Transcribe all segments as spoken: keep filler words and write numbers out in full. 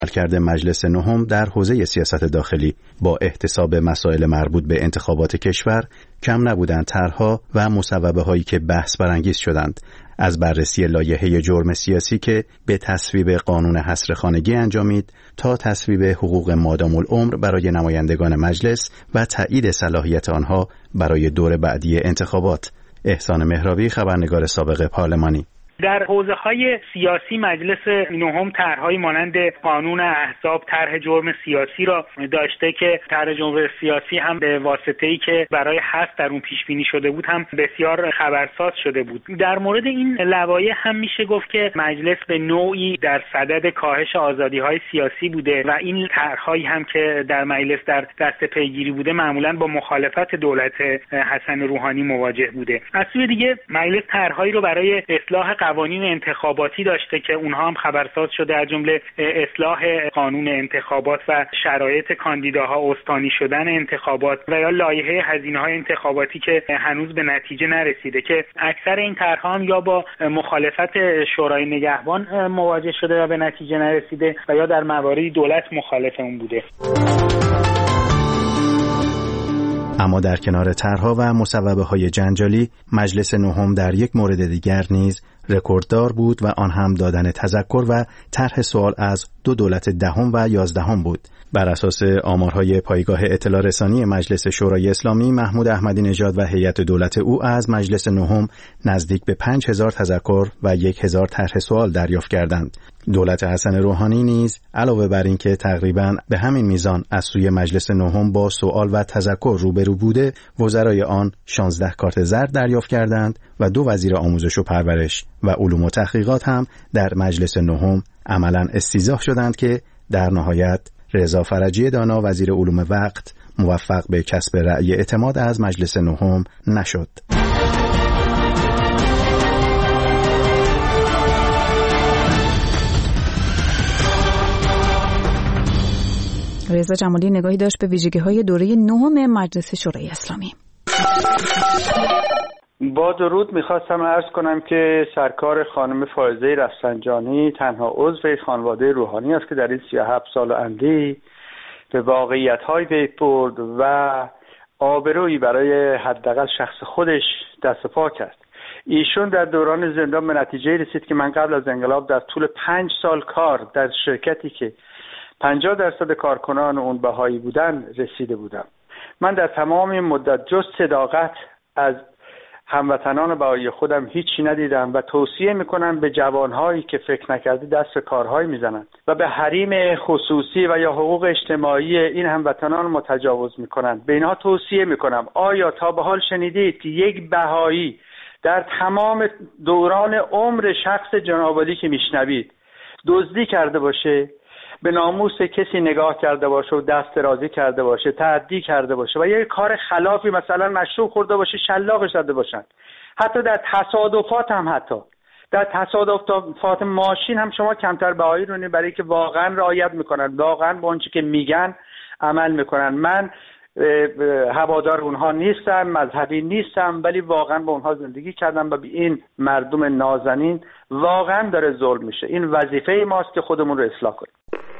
کرده مجلس نهم در حوزه سیاست داخلی با احتساب مسائل مربوط به انتخابات کشور کم نبودند طرح‌ها و مصوبه هایی که بحث برانگیز شدند، از بررسی لایحه جرم سیاسی که به تصویب قانون حصر خانگی انجامید تا تصویب حقوق مادام العمر برای نمایندگان مجلس و تایید صلاحیت آنها برای دور بعدی انتخابات. احسان مهراوی، خبرنگار سابق پارلمانی. در حوزه‌های سیاسی مجلس نهم طرح‌هایی مانند قانون احزاب، طرح جرم سیاسی را داشته که طرح جرم سیاسی هم به واسطه‌ای که برای حذف در اون پیش بینی شده بود هم بسیار خبرساز شده بود. در مورد این لوایح هم میشه گفت که مجلس به نوعی در صدد کاهش آزادی‌های سیاسی بوده و این طرح‌هایی هم که در مجلس در دست پیگیری بوده معمولاً با مخالفت دولت حسن روحانی مواجه بوده. از سوی دیگه مجلس طرح‌هایی رو برای اصلاح قوانین انتخاباتی داشته که اونها هم خبرساز شده، از جمله اصلاح قانون انتخابات و شرایط کاندیداها استانی شدن انتخابات و یا لایحه هزینه‌های انتخاباتی که هنوز به نتیجه نرسیده که اکثر این طرح‌ها هم یا با مخالفت شورای نگهبان مواجه شده و به نتیجه نرسیده و یا در مواردی دولت مخالف اون بوده. اما در کنار طرح‌ها و مصوبه‌های جنجالی، مجلس نهم در یک مورد دیگر نیز رکورددار بود و آن هم دادن تذکر و طرح سوال از دو دولت دهم و یازدهم بود. بر اساس آمارهای پایگاه اطلاع رسانی مجلس شورای اسلامی، محمود احمدی نژاد و هیئت دولت او از مجلس نهم نزدیک به پنج هزار تذکر و یک هزار طرح سوال دریافت کردند. دولت حسن روحانی نیز علاوه بر این که تقریباً به همین میزان از سوی مجلس نهم با سوال و تذکر روبرو بوده، وزرای آن شانزده کارت زرد دریافت کردند و دو وزیر آموزش و پرورش و علوم و تحقیقات هم در مجلس نهم عملاً استیضاح شدند که در نهایت رضا فرجی دانا وزیر علوم وقت موفق به کسب رأی اعتماد از مجلس نهم نشد. رضا جمالی نگاهی داشت به ویژگی‌های دوره نهم مجلس شورای اسلامی. با درود میخواستم عرض کنم که سرکار خانم فائزه رفسنجانی تنها عضو خانواده روحانی است که در این سی و هفت سال اندی به واقعیت‌های پی برد و آبرویی برای حداقل شخص خودش دست پا کرد. ایشون در دوران زندان به نتیجه رسید که من قبل از انقلاب در طول پنج سال کار در شرکتی که پنجاه درصد کارکنان اون بهایی بودن رسیده بودم. من در تمام این مدت جز صداقت از هموطنان بهایی خودم هیچی ندیدم و توصیه میکنم به جوانهایی که فکر نکردی دست به کارهای میزنند و به حریم خصوصی و یا حقوق اجتماعی این هموطنان متجاوز میکنند. به اینها توصیه میکنم آیا تا به حال شنیدید که یک بهایی در تمام دوران عمر شخص جناب عالی که میشنوید دزدی کرده باشه، به ناموس کسی نگاه کرده باشه و دست درازی کرده باشه، تعدی کرده باشه و یک کار خلافی مثلا مشروب خورده باشه شلاقش زده باشن؟ حتی در تصادفات هم حتی در تصادفات ماشین هم شما کمتر بهایی رو نید، برای که واقعا رعایت میکنن، واقعا با آنچه که میگن عمل میکنن. من هوادار اونها نیستم، مذهبی نیستم، ولی واقعا با اونها زندگی کردم و به این مردم نازنین واقعا داره ظلم میشه. این وظیفه ماست که خودمون رو اصلاح کنیم.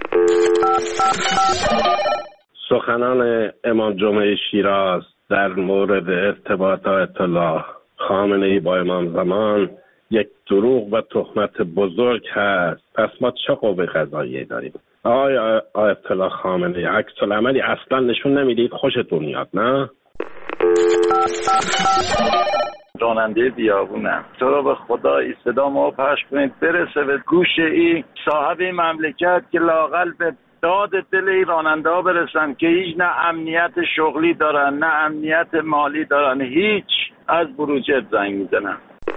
سخنان امام جمعه شیراز در مورد ارتباط آیت الله خامنه‌ای با امام زمان یک دروغ و تهمت بزرگ هست. پس ما چه قوه قضاییه داریم؟ آقای آیت الله خامنه‌ای عکس العملی اصلا نشون نمیدید، خوشتون میاد نه؟ راننده بیابونم، تو به خدا این صدا ما پخش کنید برسه به گوش این صاحب این مملکت که لااقل به داد دل این راننده ها برسن که هیچ نه امنیت شغلی دارن نه امنیت مالی دارن، هیچ. از بروجرد زنگ میزنن.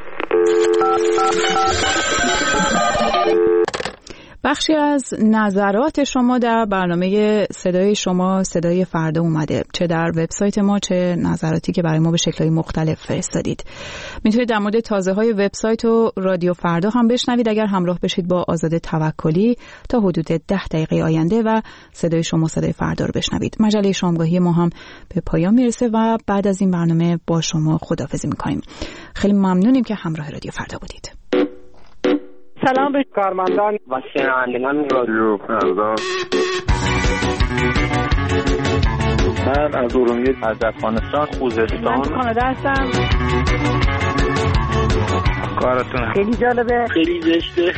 بخشی از نظرات شما در برنامه صدای شما صدای فردا اومده، چه در وبسایت ما چه نظراتی که برای ما به شکل‌های مختلف فرستادید. میتونید در مورد تازه های وبسایت و رادیو فردا هم بشنوید اگر همراه بشید با آزاد توکلی تا حدود ده دقیقه آینده و صدای شما صدای فردا رو بشنوید. مجله شامگاهی ما هم به پایان میرسه و بعد از این برنامه با شما خداحافظی میکنیم. خیلی ممنونیم که همراه رادیو فردا بودید. سلام به کارمندان و شنوندگان رادیو فردا. من از ارومیه، از افغانستان، خوزستان. من کانادا هستم. کارتون خیلی جالبه، خیلی زشته.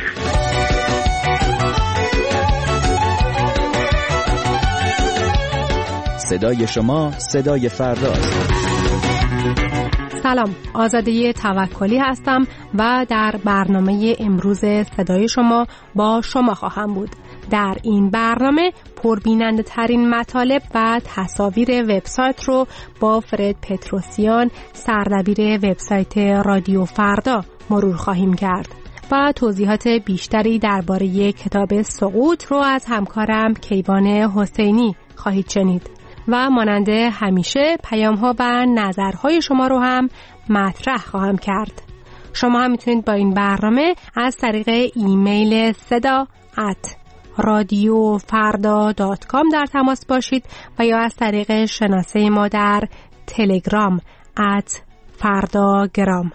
صدای شما صدای فرداست. سلام، آزاده توکلی هستم و در برنامه امروز صدای شما با شما خواهم بود. در این برنامه پربیننده ترین مطالب و تصاویر وبسایت رو با فرد پتروسیان، سردبیر وبسایت رادیو فردا مرور خواهیم کرد و توضیحات بیشتری درباره کتاب سقوط رو از همکارم کیوان حسینی خواهید شنید و مانند همیشه پیام‌ها و نظرهای شما رو هم مطرح خواهم کرد. شما هم میتونید با این برنامه از طریق ایمیل صدا ات رادیو فردا دات کام در تماس باشید و یا از طریق شناسه ما در تلگرام ات فرداگرام.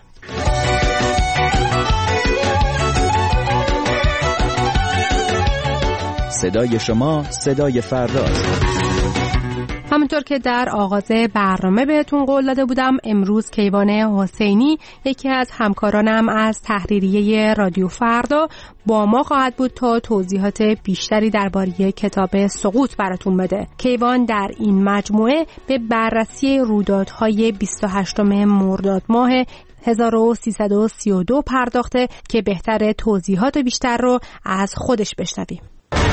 صدای شما صدای فرداست. همونطور که در آغاز برنامه بهتون قول داده بودم، امروز کیوان حسینی یکی از همکارانم از تحریریه رادیو فردا با ما خواهد بود تا توضیحات بیشتری درباره کتاب سقوط براتون بده. کیوان در این مجموعه به بررسی رویدادهای بیست و هشتم مرداد ماه هزار و سیصد و سی و دو پرداخته که بهتر توضیحات بیشتر رو از خودش بشنویم.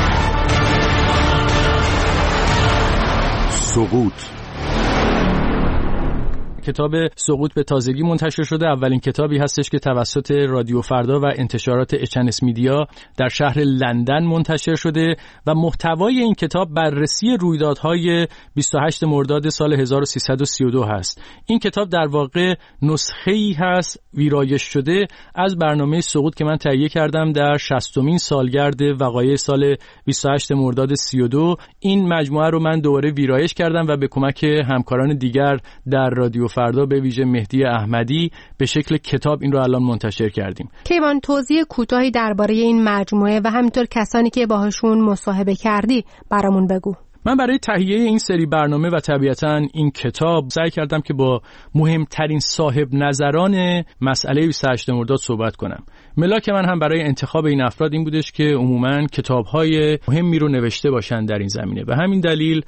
سقوط. کتاب سقوط به تازگی منتشر شده. اولین کتابی هستش که توسط رادیو فردا و انتشارات اچ ان اس میدیا در شهر لندن منتشر شده و محتوای این کتاب بررسی رویدادهای بیست و هشتم مرداد سال هزار و سیصد و سی و دو هست. این کتاب در واقع نسخه‌ای هست ویرایش شده از برنامه سقوط که من تهیه کردم در شصتمین سالگرد وقایع سال بیست و هشتم مرداد سی و دو. این مجموعه رو من دوباره ویرایش کردم و به کمک همکاران دیگر در رادیو فردا به ویژه مهدی احمدی به شکل کتاب این رو الان منتشر کردیم. کیوان، توضیح کوتاهی درباره این مجموعه و همینطور کسانی که باهاشون مصاحبه کردی برامون بگو. من برای تهیه این سری برنامه و طبیعتاً این کتاب سعی کردم که با مهمترین صاحب نظران مسئله بیست و هشتم مرداد صحبت کنم. ملاک من هم برای انتخاب این افراد این بودش که عموماً کتاب‌های مهمی رو نوشته باشن در این زمینه. به همین دلیل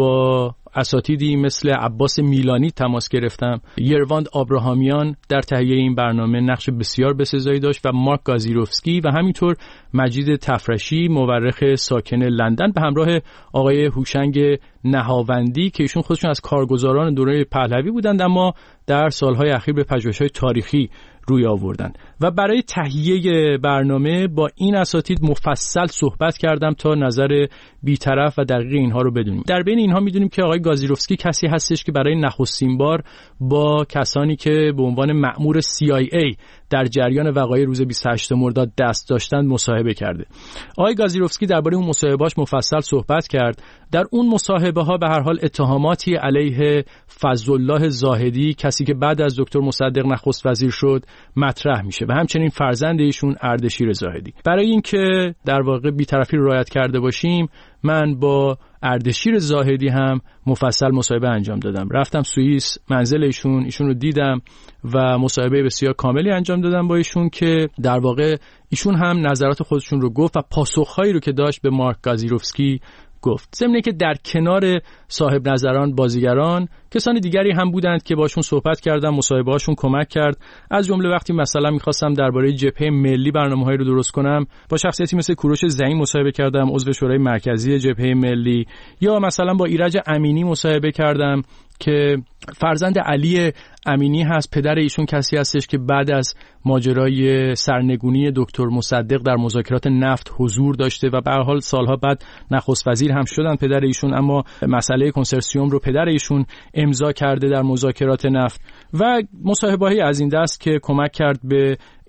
با اساتیدی مثل عباس میلانی تماس گرفتم. یرواند آبراهامیان در تهیه این برنامه نقش بسیار بسزایی داشت و مارک گازیروفسکی و همینطور مجید تفرشی مورخ ساکن لندن به همراه آقای هوشنگ نهاوندی که ایشون خودشون از کارگزاران دوره پهلوی بودند اما در سالهای اخیر به پژوهش‌های تاریخی روی آوردن و برای تهیه برنامه با این اساتید مفصل صحبت کردم تا نظر بی‌طرف و دقیق اینها رو بدونیم. در بین اینها میدونیم که آقای گازیروفسکی کسی هستش که برای نخستین بار با کسانی که به عنوان مأمور سی آی ای در جریان وقایع روز بیست و هشتم مرداد دست داشتند مصاحبه کرده. آقای گازیروفسکی درباره اون مصاحبه‌اش مفصل صحبت کرد. در اون مصاحبه‌ها به هر حال اتهاماتی علیه فضلالله زاهدی، کسی که بعد از دکتر مصدق نخست وزیر شد، مطرح میشه و همچنین فرزند ایشون اردشیر زاهدی. برای اینکه در واقع بی‌طرفی رو رعایت کرده باشیم، من با اردشیر زاهدی هم مفصل مصاحبه انجام دادم. رفتم سوئیس، منزل ایشون، ایشون رو دیدم و مصاحبه بسیار کاملی انجام دادم با ایشون که در واقع ایشون هم نظرات خودشون رو گفت و پاسخهایی رو که داشت به مارک گازیروفسکی گفت. ضمن که در کنار صاحب نظران بازیگران کسان دیگری هم بودند که باشون صحبت کردم، مصاحبه‌هاشون کمک کرد. از جمله وقتی مثلا می‌خواستم درباره جبهه ملی برنامه‌هایی رو درست کنم، با شخصیتی مثل کوروش زعیم مصاحبه کردم، عضو شورای مرکزی جبهه ملی، یا مثلا با ایرج امینی مصاحبه کردم که فرزند علی امینی هست. پدر ایشون کسی هستش که بعد از ماجرای سرنگونی دکتر مصدق در مذاکرات نفت حضور داشته و به هر حال سالها بعد نخست وزیر هم شدن پدر ایشون، اما مسئله کنسرسیوم رو پدر ایشون امضا کرده در مذاکرات نفت و مصاحبه‌ای از این دست که کمک کرد به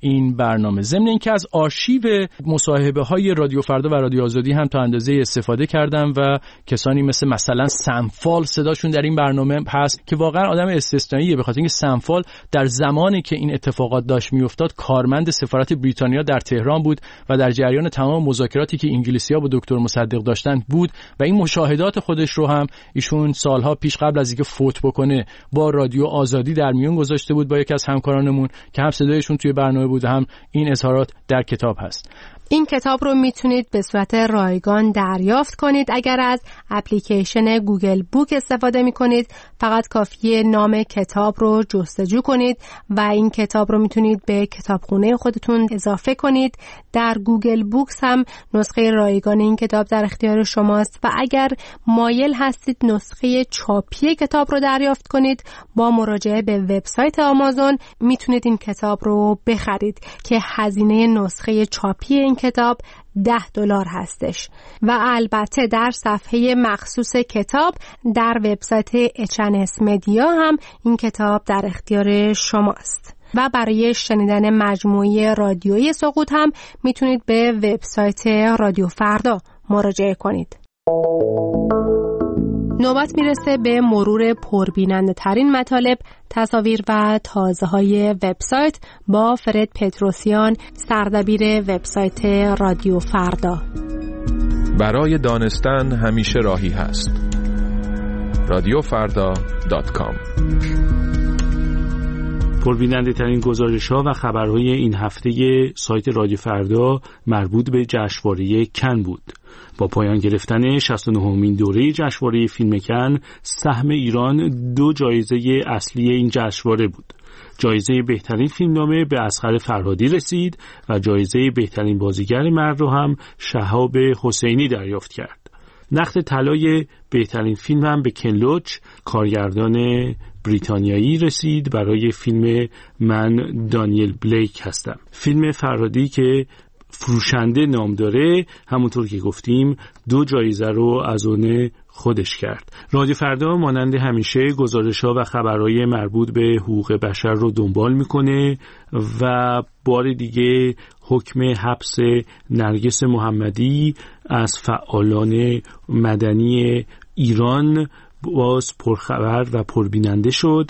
این برنامه. ضمن اینکه از آرشیو مصاحبه های رادیو فردا و رادیو آزادی هم تا اندازه استفاده کردم و کسانی مثل مثلا سمفال صداشون در این برنامه هست که واقعا آدم استثنائیه، به خاطر اینکه سمفال در زمانی که این اتفاقات داشت میافتاد کارمند سفارت بریتانیا در تهران بود و در جریان تمام مذاکراتی که انگلیسی‌ها با دکتر مصدق داشتن بود و این مشاهدات خودش رو هم ایشون سالها پیش قبل از اینکه فوت بکنه با رادیو آزادی در میون گذاشته بود با یکی از همکارانمون که هم صدایشون توی برنامه بود هم این اظهارات در کتاب هست. این کتاب رو میتونید به صورت رایگان دریافت کنید اگر از اپلیکیشن گوگل بوک استفاده میکنید. فقط کافیه نام کتاب رو جستجو کنید و این کتاب رو میتونید به کتابخونه خودتون اضافه کنید. در گوگل بوکس هم نسخه رایگان این کتاب در اختیار شماست و اگر مایل هستید نسخه چاپی کتاب رو دریافت کنید با مراجعه به وبسایت آمازون میتونید این کتاب رو بخرید که هزینه نسخه چاپی این کتاب ده دلار هستش و البته در صفحه مخصوص کتاب در وبسایت اچ ان اس مدیا هم این کتاب در اختیار شماست. و برای شنیدن مجموعه رادیویی سقوط هم میتونید به وبسایت رادیو فردا مراجعه کنید. نوبت میرسه به مرور پربیننده ترین مطالب، تصاویر و تازه های وبسایت با فرد پتروسیان، سردبیر وبسایت رادیو فردا. برای دانستن همیشه راهی هست. رادیو فردا دات کام. پربیننده ترین گزارش ها و خبرهای این هفته سایت رادیو فردا مربوط به جشنواره کن بود. با پایان گرفتن شصت و نهمین دوره جشنواره فیلم کن، سهم ایران دو جایزه اصلی این جشنواره بود. جایزه بهترین فیلمنامه به اصغر فرهادی رسید و جایزه بهترین بازیگر مرد رو هم شهاب حسینی دریافت کرد. نخل طلای بهترین فیلم هم به کن لوچ، کارگردان بریتانیایی رسید برای فیلم من دانیل بلیک هستم. فیلم فرهادی که فروشنده نام داره همونطور که گفتیم دو جایزه رو از اون خودش کرد. رادیو فردا مانند همیشه گزارش‌ها و خبرهای مربوط به حقوق بشر رو دنبال میکنه و بار دیگه حکم حبس نرگس محمدی از فعالان مدنی ایران باز پرخبر و پربیننده شد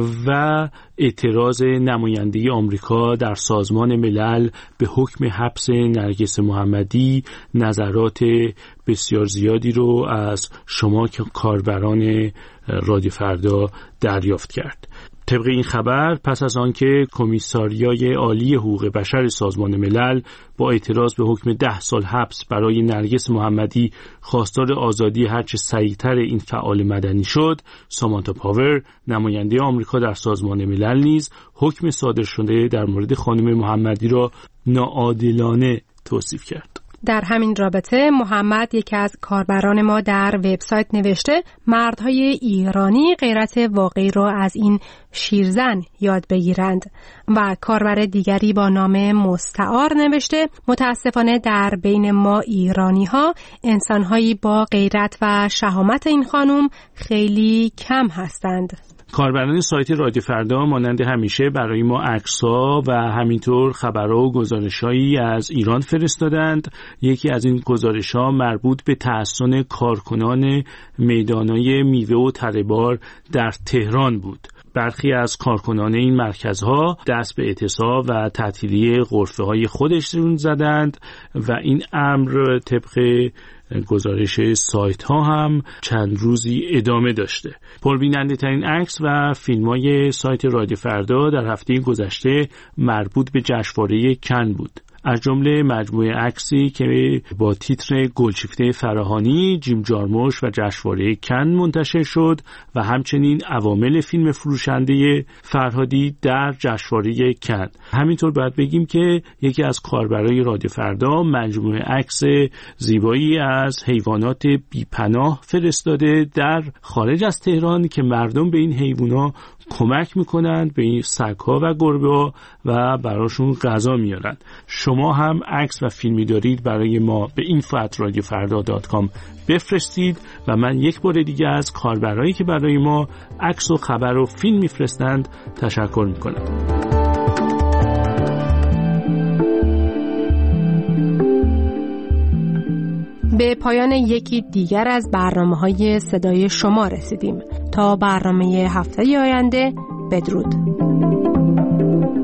و اعتراض نماینده آمریکا در سازمان ملل به حکم حبس نرگس محمدی نظرات بسیار زیادی رو از شما که کاربران رادیو فردا دریافت کرد. طبق این خبر پس از آنکه کمیساریای عالی حقوق بشر سازمان ملل با اعتراض به حکم ده سال حبس برای نرگس محمدی خواستار آزادی هرچه سریعتر این فعال مدنی شد، سامانتا پاور نماینده آمریکا در سازمان ملل نیز حکم صادر شده در مورد خانم محمدی را ناعادلانه توصیف کرد. در همین رابطه محمد یکی از کاربران ما در وبسایت نوشته مردهای ایرانی غیرت واقعی را از این شیرزن یاد بگیرند و کاربر دیگری با نام مستعار نوشته متاسفانه در بین ما ایرانی ها انسانهایی با غیرت و شهامت این خانم خیلی کم هستند. کاربران سایت رادیو فردا مانند همیشه برای ما عکس‌ها و همینطور خبرها و گزارش‌هایی از ایران فرستادند. یکی از این گزارش‌ها مربوط به تحسن کارکنان میدان‌های میوه و تره‌بار در تهران بود. برخی از کارکنان این مرکزها دست به اعتصاب و تعطیلی غرفه‌های خودشون زدند و این امر طبق گزارش سایت ها هم چند روزی ادامه داشته. پربیننده ترین عکس و فیلم های سایت رادیو فردا در هفته گذشته مربوط به جشنواره کن بود. از جمله مجموعه عکسی که با تیتر گلشیفته فراهانی، جیم جارموش و جشنواره کن منتشر شد و همچنین عوامل فیلم فروشنده فرهادی در جشنواره کن. همینطور باید بگیم که یکی از کاربرای رادیو فردا مجموعه عکس زیبایی از حیوانات بیپناه فرستاده در خارج از تهران که مردم به این حیوانات کمک میکنند، به این سگ‌ها و گربه‌ها و براشون غذا میارن. شما هم عکس و فیلمی دارید برای ما به اینفو ات رادیو فردا دات کام بفرستید و من یک بار دیگه از کاربرایی که برای ما عکس و خبر و فیلم میفرستند تشکر میکنم. به پایان یکی دیگر از برنامه‌های صدای شما رسیدیم. تا برنامه هفته آینده، بدرود.